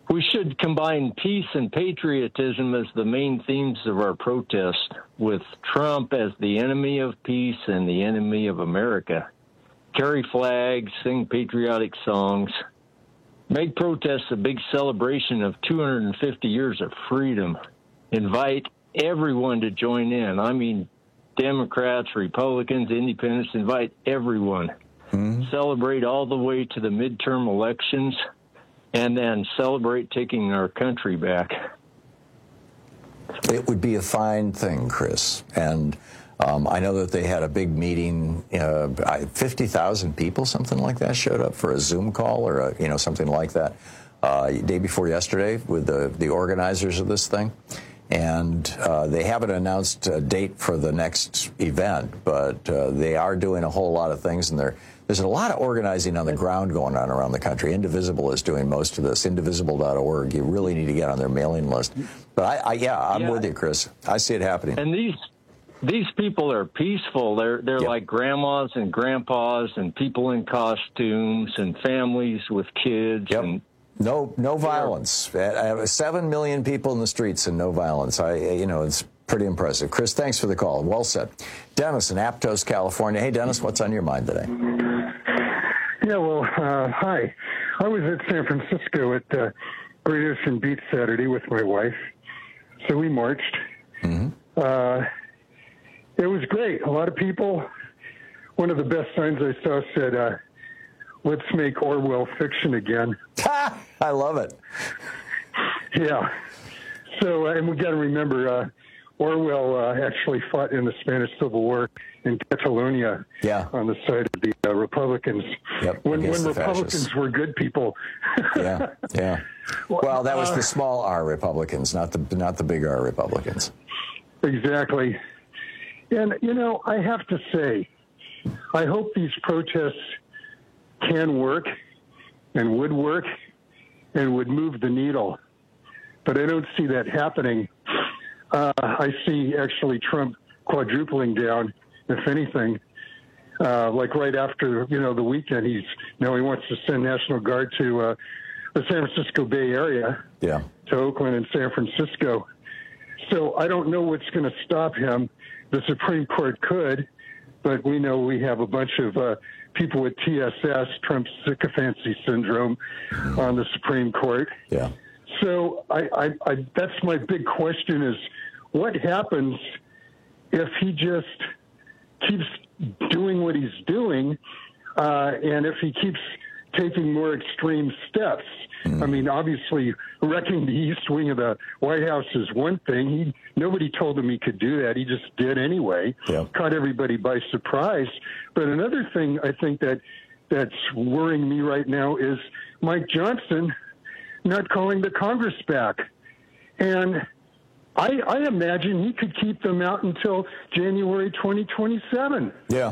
We should combine peace and patriotism as the main themes of our protest, with Trump as the enemy of peace and the enemy of America. Carry flags, sing patriotic songs. Make protests a big celebration of 250 years of freedom. Invite everyone to join in. I mean, Democrats, Republicans, Independents, invite everyone. Celebrate all the way to the midterm elections, and then celebrate taking our country back. It would be a fine thing, Chris. And I know that they had a big meeting. 50,000 people, something like that, showed up for a Zoom call or something like that day before yesterday with the organizers of this thing. And they haven't announced a date for the next event, but they are doing a whole lot of things, and there's a lot of organizing on the ground going on around the country. Indivisible is doing most of this. Indivisible.org. You really need to get on their mailing list. But I'm with you, Chris. I see it happening. And these people are peaceful. They're like grandmas and grandpas and people in costumes and families with kids. And no violence. 7 million people in the streets and no violence. It's pretty impressive. Chris, thanks for the call. Well said. Dennis in Aptos, California. Hey, Dennis, what's on your mind today? Yeah, well, hi. I was at San Francisco at Great Ocean Beach Saturday with my wife. So we marched. It was great. A lot of people. One of the best signs I saw said, "Let's make Orwell fiction again." I love it. Yeah. So, and we got to remember, Orwell actually fought in the Spanish Civil War in Catalonia on the side of the Republicans. When Republicans were good people. Yeah. Well, that was the small R Republicans, not the big R Republicans. Exactly. And, I have to say, I hope these protests can work and would work and would move the needle. But I don't see that happening. I see actually Trump quadrupling down, if anything. Like right after, the weekend, he wants to send National Guard to the San Francisco Bay Area, to Oakland and San Francisco. So I don't know what's going to stop him. The Supreme Court could, but we know we have a bunch of people with TSS, Trump's sycophancy syndrome, on the Supreme Court. Yeah. So I that's my big question is, what happens if he just keeps doing what he's doing, and if he keeps taking more extreme steps? I mean, obviously, wrecking the East Wing of the White House is one thing. Nobody told him he could do that. He just did anyway. Caught everybody by surprise. But another thing I think that's worrying me right now is Mike Johnson not calling the Congress back. And I imagine he could keep them out until January 2027. Yeah.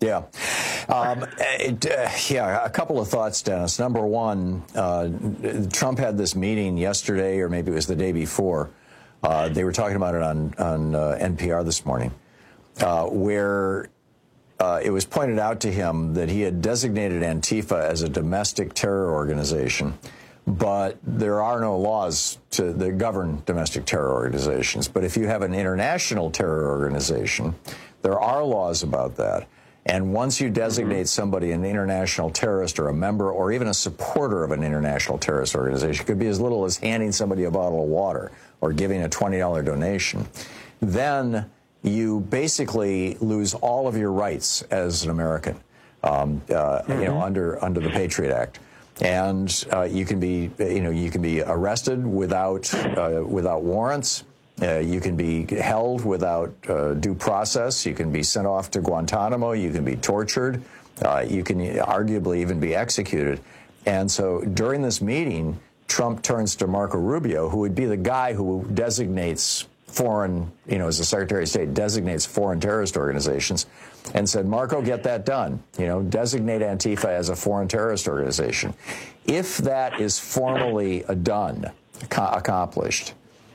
A couple of thoughts, Dennis. Number one, Trump had this meeting yesterday, or maybe it was the day before. They were talking about it on NPR this morning, where it was pointed out to him that he had designated Antifa as a domestic terror organization, but there are no laws that govern domestic terror organizations. But if you have an international terror organization, there are laws about that. And once you designate somebody an international terrorist or a member or even a supporter of an international terrorist organization, it could be as little as handing somebody a bottle of water or giving a $20 donation, then you basically lose all of your rights as an American, under the Patriot Act. And you can be arrested without warrants. You can be held without due process. You can be sent off to Guantanamo. You can be tortured. You can arguably even be executed. And so during this meeting, Trump turns to Marco Rubio, who would be the guy who designates foreign, as the Secretary of State, designates foreign terrorist organizations, and said, Marco, get that done. Designate Antifa as a foreign terrorist organization. If that is formally accomplished,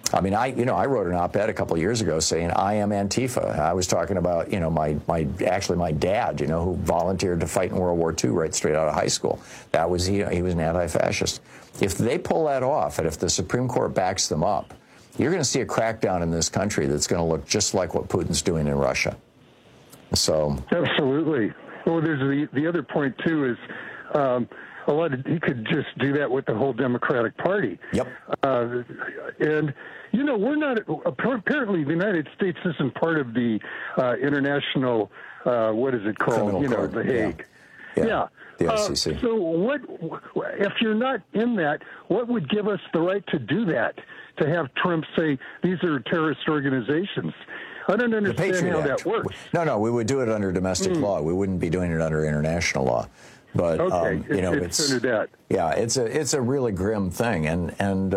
I mean, I wrote an op-ed a couple of years ago saying I am Antifa. I was talking about, my dad, who volunteered to fight in World War II right straight out of high school. That was he was an anti-fascist. If they pull that off, and if the Supreme Court backs them up, you're going to see a crackdown in this country that's going to look just like what Putin's doing in Russia. So absolutely. Well, there's the other point too is he could just do that with the whole Democratic Party. Yep. And we're not. Apparently, the United States isn't part of the international. What is it called? Criminal Court. The Hague. Yeah. The ICC. So what? If you're not in that, what would give us the right to do that? To have Trump say these are terrorist organizations? I don't understand how that works. No, we would do it under domestic law. We wouldn't be doing it under international law. But okay, it's under that. Yeah, it's a really grim thing, and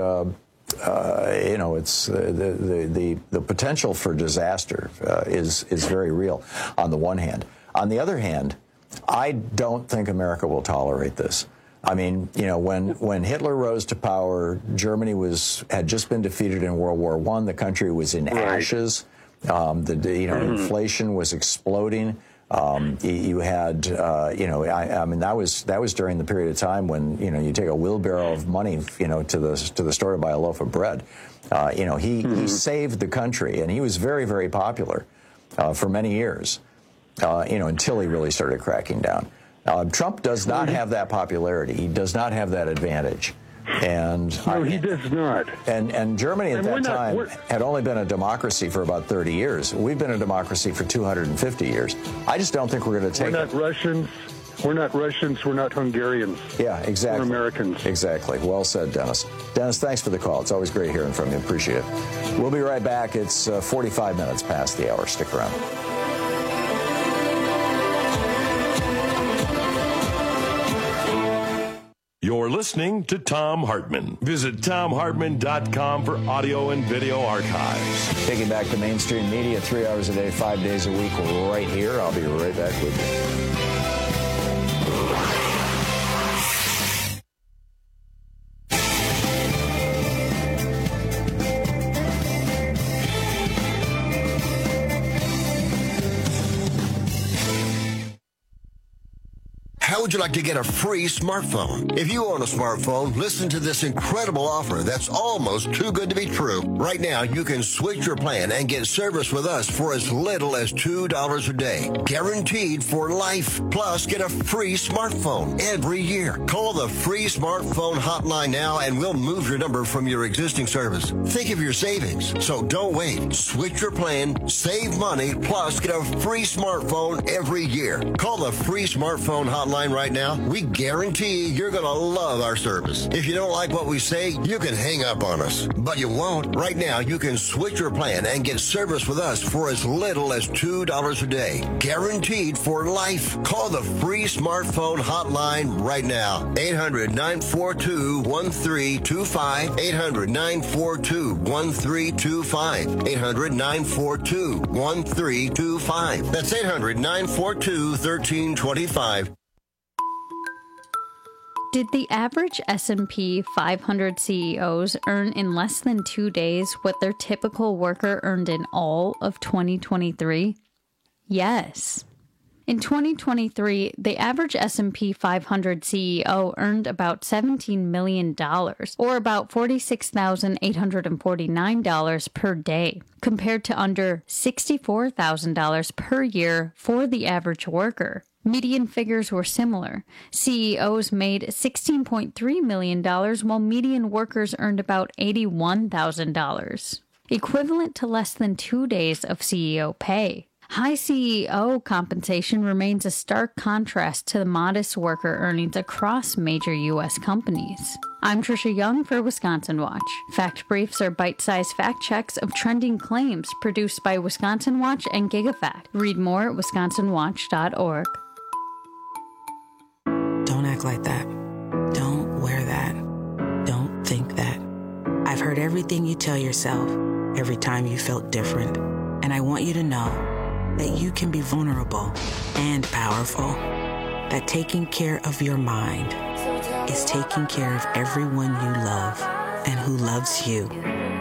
it's the potential for disaster is very real. On the one hand, on the other hand, I don't think America will tolerate this. I mean, when Hitler rose to power, Germany had just been defeated in World War I. The country was in ashes. Inflation was exploding. You had, I mean, that was during the period of time when, you take a wheelbarrow of money, to the store to buy a loaf of bread. He saved the country, and he was very, very popular for many years, until he really started cracking down. Trump does not have that popularity. He does not have that advantage. And no, he does not. And Germany at that time had only been a democracy for about 30 years. We've been a democracy for 250 years. I just don't think we're going to take it. We're not Russians. We're not Russians. We're not Hungarians. Yeah, exactly. We're Americans. Exactly. Well said, Dennis. Dennis, thanks for the call. It's always great hearing from you. Appreciate it. We'll be right back. It's 45 minutes past the hour. Stick around. You're listening to Thom Hartmann. Visit ThomHartmann.com for audio and video archives. Taking back the mainstream media 3 hours a day, 5 days a week, right here. I'll be right back with you. How would you like to get a free smartphone? If you own a smartphone, listen to this incredible offer that's almost too good to be true. Right now, you can switch your plan and get service with us for as little as $2 a day. Guaranteed for life. Plus, get a free smartphone every year. Call the free smartphone hotline now and we'll move your number from your existing service. Think of your savings. So don't wait. Switch your plan, save money, plus get a free smartphone every year. Call the free smartphone hotline right now. We guarantee you're going to love our service. If you don't like what we say, you can hang up on us. But you won't. Right now, you can switch your plan and get service with us for as little as $2 a day. Guaranteed for life. Call the free smartphone hotline right now. 800-942-1325. 800-942-1325. 800-942-1325. That's 800-942-1325. Did the average S&P 500 CEOs earn in less than 2 days what their typical worker earned in all of 2023? Yes. In 2023, the average S&P 500 CEO earned about $17 million, or about $46,849 per day, compared to under $64,000 per year for the average worker. Median figures were similar. CEOs made $16.3 million, while median workers earned about $81,000, equivalent to less than 2 days of CEO pay. High CEO compensation remains a stark contrast to the modest worker earnings across major U.S. companies. I'm Trisha Young for Wisconsin Watch. Fact Briefs are bite-sized fact checks of trending claims produced by Wisconsin Watch and GigaFact. Read more at wisconsinwatch.org. Don't act like that. Don't wear that. Don't think that. I've heard everything you tell yourself every time you felt different. And I want you to know that you can be vulnerable and powerful. That taking care of your mind is taking care of everyone you love and who loves you.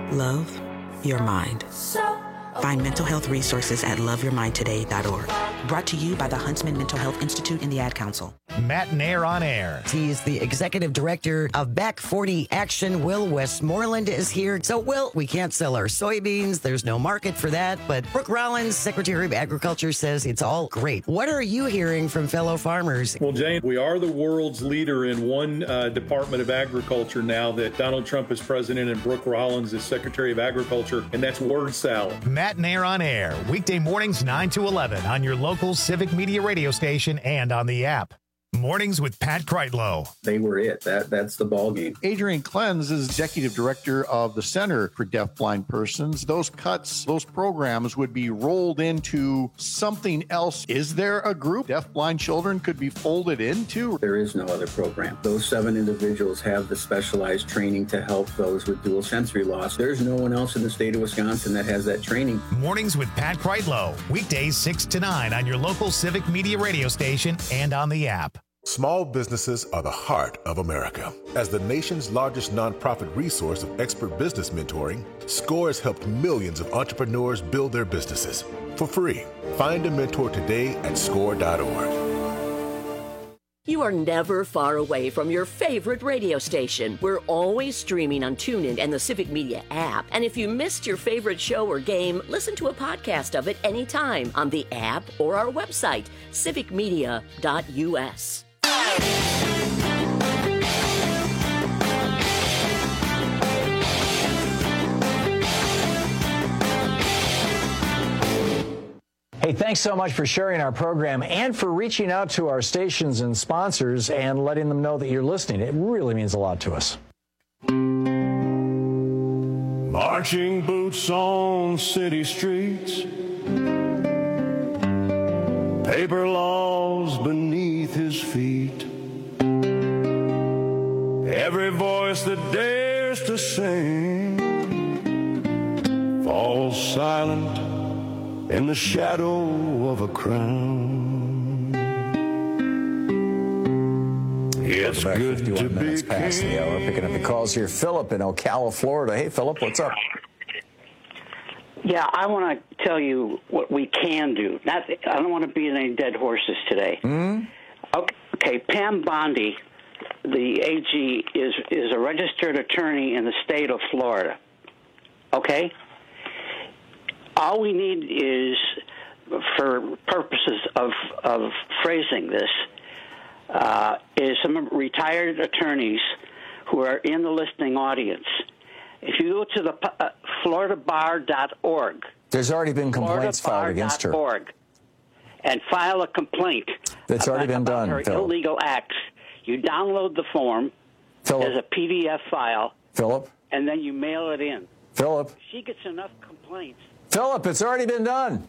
Love your mind. Find mental health resources at loveyourmindtoday.org. Brought to you by the Huntsman Mental Health Institute and the Ad Council. Matt Nair on air. He's the executive director of Back 40 Action. Will Westmoreland is here. So, Will, we can't sell our soybeans. There's no market for that. But Brooke Rollins, Secretary of Agriculture, says it's all great. What are you hearing from fellow farmers? Well, Jane, we are the world's leader in one Department of Agriculture now that Donald Trump is president and Brooke Rollins is Secretary of Agriculture, and that's word salad. Matt Nair on air. Weekday mornings 9 to 11 on your local Civic Media radio station and on the app. Mornings with Pat Kreitlow. They were it. That's the ball game. Adrian Klenz is executive director of the Center for Deafblind Persons. Those cuts, those programs would be rolled into something else. Is there a group deafblind children could be folded into? There is no other program. Those 7 individuals have the specialized training to help those with dual sensory loss. There's no one else in the state of Wisconsin that has that training. Mornings with Pat Kreitlow. Weekdays 6 to 9 on your local Civic Media radio station and on the app. Small businesses are the heart of America. As the nation's largest nonprofit resource of expert business mentoring, SCORE has helped millions of entrepreneurs build their businesses for free. Find a mentor today at score.org. You are never far away from your favorite radio station. We're always streaming on TuneIn and the Civic Media app. And if you missed your favorite show or game, listen to a podcast of it anytime on the app or our website, civicmedia.us. Hey, thanks so much for sharing our program and for reaching out to our stations and sponsors and letting them know that you're listening. It really means a lot to us. Marching boots on city streets, paper laws beneath his feet. Every voice that dares to sing falls silent in the shadow of a crown. It's good to be past the hour. Picking up the calls here. Philip in Ocala, Florida. Hey, Philip, what's up? Yeah, I want to tell you what we can do. I don't want to beat any dead horses today. Okay, Pam Bondi, the AG, is a registered attorney in the state of Florida. Okay? All we need is, for purposes of phrasing this, is some retired attorneys who are in the listening audience. If you go to the floridabar.org. There's already been complaints filed against her. And file a complaint. That's already been done, her Philip. illegal acts. You download the form as a PDF file. Philip. And then you mail it in. Philip. She gets enough complaints. Philip, it's already been done.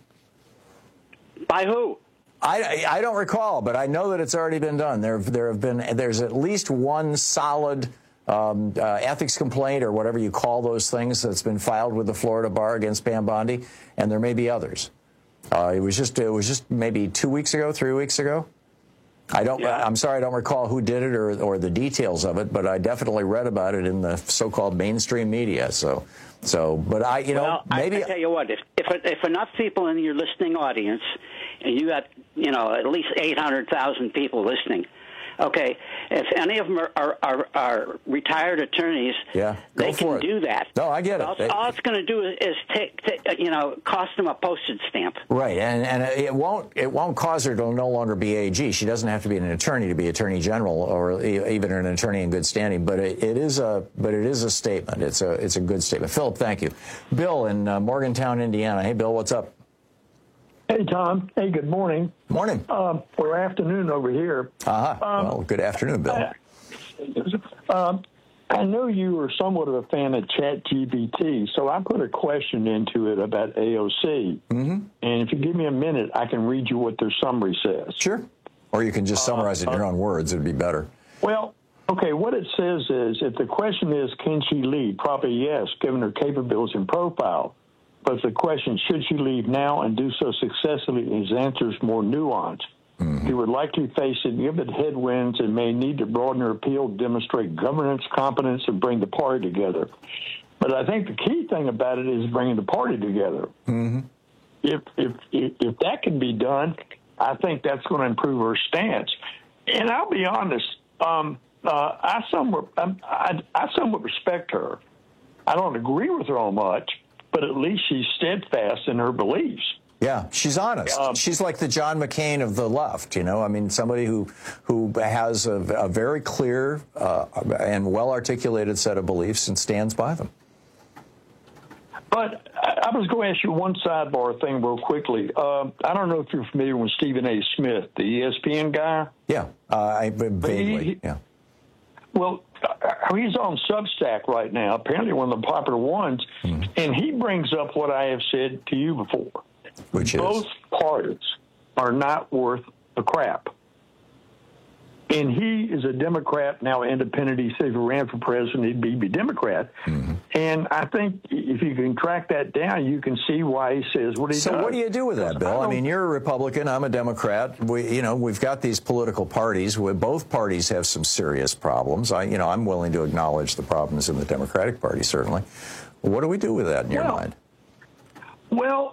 By who? I don't recall, but I know that it's already been done. There's at least one solid ethics complaint or whatever you call those things that's been filed with the Florida Bar against Pam Bondi, and there may be others. It was just maybe 2 weeks ago, 3 weeks ago. I'm sorry, I don't recall who did it or the details of it, but I definitely read about it in the so-called mainstream media. But I tell you what, if enough people in your listening audience, and you got at least 800,000 people listening. Okay, if any of them are retired attorneys, they can do that. No, I get it. All it's going to do is cost them a postage stamp. Right, and it won't cause her to no longer be AG. She doesn't have to be an attorney to be Attorney General or even an attorney in good standing. But it is a statement. It's a good statement. Philip, thank you. Bill in Morgantown, Indiana. Hey, Bill, what's up? Hey, Tom. Hey, good morning. Morning. Or afternoon over here. Well, good afternoon, Bill. I know you are somewhat of a fan of ChatGPT, so I put a question into it about AOC. And if you give me a minute, I can read you what their summary says. Sure. Or you can just summarize it in your own words. It'd be better. Well, okay, what it says is, if the question is, can she lead? Probably yes, given her capabilities and profile. But if the question, should she leave now and do so successfully, his answer is more nuanced. He would likely face significant headwinds and may need to broaden her appeal, demonstrate governance, competence, and bring the party together. But I think the key thing about it is bringing the party together. Mm-hmm. If that can be done, I think that's going to improve her stance. And I'll be honest, I somewhat respect her. I don't agree with her on much, but at least she's steadfast in her beliefs. Yeah, she's honest. She's like the John McCain of the left, you know. I mean, somebody who has a very clear and well-articulated set of beliefs and stands by them. But I was going to ask you one sidebar thing real quickly. I don't know if you're familiar with Stephen A. Smith, the ESPN guy. Yeah, vaguely, yeah. Well, he's on Substack right now, apparently one of the popular ones, and he brings up what I have said to you before. Which is? Both parties are not worth a crap. And he is a Democrat, now independent. He said if he ran for president, he'd be Democrat. Mm-hmm. And I think if you can track that down, you can see why he says what he does. So what do you do with that, Bill? I mean, you're a Republican. I'm a Democrat. We've got these political parties. Both parties have some serious problems. I'm willing to acknowledge the problems in the Democratic Party, certainly. What do we do with that in your mind? Well,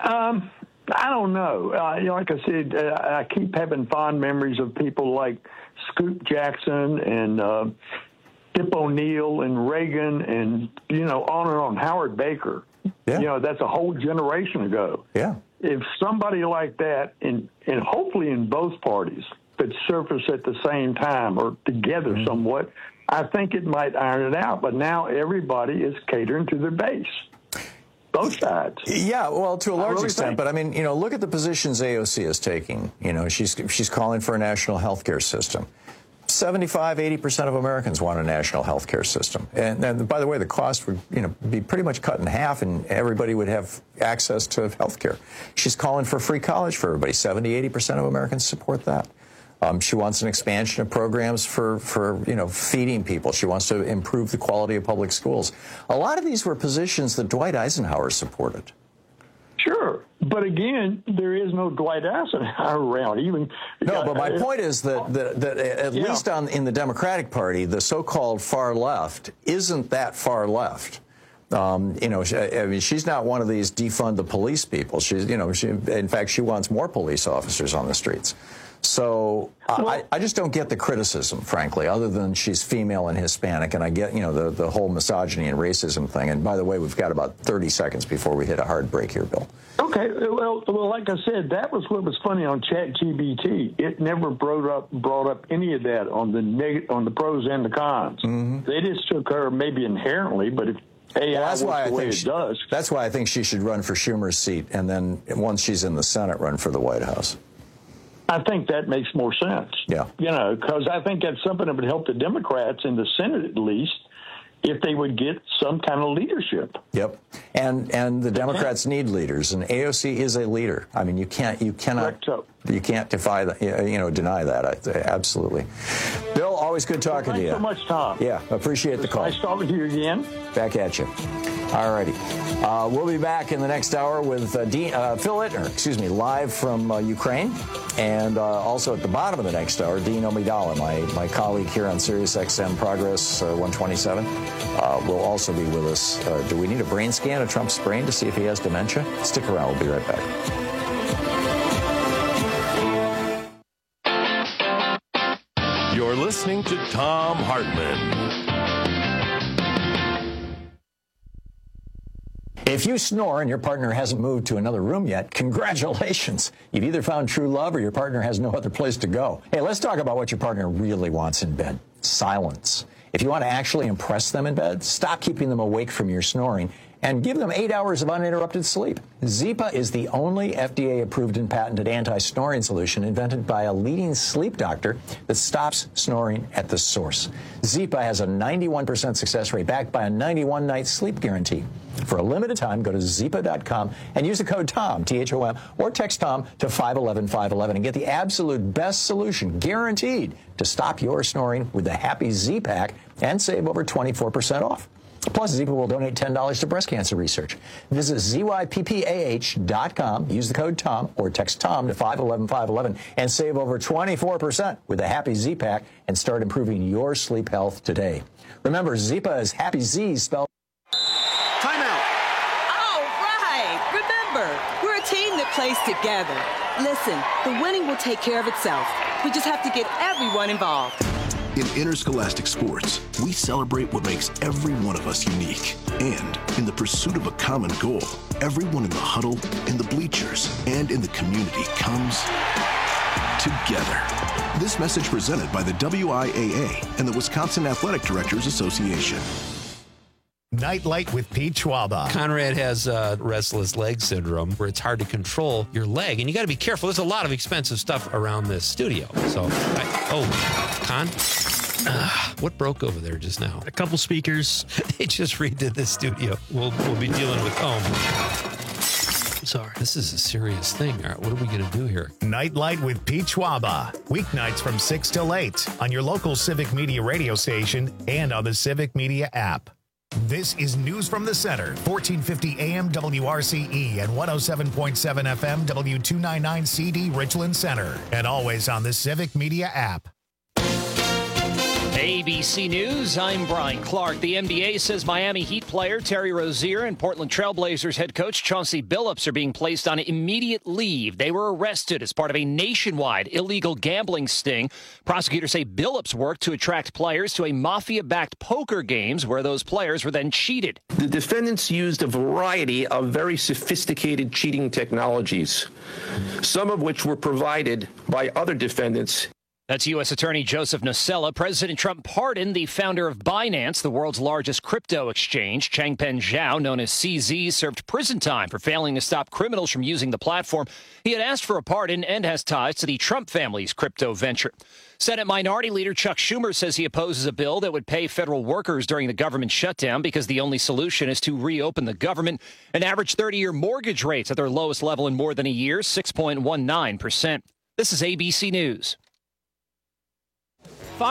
I don't know. Like I said, I keep having fond memories of people like Scoop Jackson and Tip O'Neill and Reagan and, on and on, Howard Baker. Yeah. That's a whole generation ago. Yeah. If somebody like that, and hopefully in both parties, could surface at the same time or together somewhat, I think it might iron it out. But now everybody is catering to their base. Both sides. Yeah, well, to a large extent. But, I mean, look at the positions AOC is taking. She's calling for a national health care system. 75-80% of Americans want a national health care system. And by the way, the cost would, be pretty much cut in half, and everybody would have access to health care. She's calling for free college for everybody. 70-80% of Americans support that. She wants an expansion of programs for feeding people. She wants to improve the quality of public schools. A lot of these were positions that Dwight Eisenhower supported. Sure. But again, there is no Dwight Eisenhower around. But my point is that at least in the Democratic Party, the so-called far left isn't that far left. She's not one of these defund the police people. In fact, she wants more police officers on the streets. So I just don't get the criticism, frankly, other than she's female and Hispanic, and I get, the whole misogyny and racism thing. And by the way, we've got about 30 seconds before we hit a hard break here, Bill. Okay, well, like I said, that was what was funny on ChatGPT. It never brought up any of that on the pros and the cons. Mm-hmm. They just took her maybe inherently, but if AI works the way it does. That's why I think she should run for Schumer's seat, and then once she's in the Senate, run for the White House. I think that makes more sense. Yeah. Because I think that's something that would help the Democrats in the Senate at least if they would get some kind of leadership. Yep. And the Democrats need leaders, and AOC is a leader. I mean, you can't defy that, deny that. Absolutely. Bill, always good talking to you. Thanks so much, Tom. Yeah, appreciate the call. Nice talking to you again. Back at you. All righty. We'll be back in the next hour with Phil Ittner, live from Ukraine. And also at the bottom of the next hour, Dean Omidala, my colleague here on SiriusXM Progress 127, will also be with us. Do we need a brain scan of Trump's brain to see if he has dementia? Stick around. We'll be right back. You're listening to Thom Hartmann. If you snore and your partner hasn't moved to another room yet, congratulations. You've either found true love or your partner has no other place to go. Hey, let's talk about what your partner really wants in bed. Silence. If you want to actually impress them in bed, stop keeping them awake from your snoring and give them 8 hours of uninterrupted sleep. Zipa is the only FDA-approved and patented anti-snoring solution invented by a leading sleep doctor that stops snoring at the source. Zipa has a 91% success rate backed by a 91-night sleep guarantee. For a limited time, go to Zipa.com and use the code TOM, T-H-O-M, or text TOM to 511-511 and get the absolute best solution, guaranteed, to stop your snoring with the Happy Z-Pack and save over 24% off. Plus, Zipa will donate $10 to breast cancer research. Visit ZYPPAH.com, use the code TOM, or text TOM to 511-511 and save over 24% with the Happy Z-Pack and start improving your sleep health today. Remember, Zipa is Happy Z spelled... Never. We're a team that plays together. Listen, the winning will take care of itself. We just have to get everyone involved. In interscholastic sports, we celebrate what makes every one of us unique. And in the pursuit of a common goal, everyone in the huddle, in the bleachers, and in the community comes together. This message presented by the WIAA and the Wisconsin Athletic Directors Association. Nightlight with Pete Schwaba. Conrad has restless leg syndrome where it's hard to control your leg, and you got to be careful. There's a lot of expensive stuff around this studio. So, Con? What broke over there just now? A couple speakers. They just redid the studio. We'll be dealing with Sorry. This is a serious thing. All right, what are we going to do here? Nightlight with Pete Schwaba. Weeknights from 6 till 8 on your local Civic Media radio station and on the Civic Media app. This is News from the Center, 1450 AM WRCE and 107.7 FM W299CD Richland Center, and always on the Civic Media app. ABC News, I'm Brian Clark. The NBA says Miami Heat player Terry Rozier and Portland Trailblazers head coach Chauncey Billups are being placed on immediate leave. They were arrested as part of a nationwide illegal gambling sting. Prosecutors say Billups worked to attract players to a mafia-backed poker games where those players were then cheated. The defendants used a variety of very sophisticated cheating technologies, some of which were provided by other defendants. That's U.S. Attorney Joseph Nocella. President Trump pardoned the founder of Binance, the world's largest crypto exchange. Changpeng Zhao, known as CZ, served prison time for failing to stop criminals from using the platform. He had asked for a pardon and has ties to the Trump family's crypto venture. Senate Minority Leader Chuck Schumer says he opposes a bill that would pay federal workers during the government shutdown because the only solution is to reopen the government. An average 30-year mortgage rates at their lowest level in more than a year, 6.19%. This is ABC News.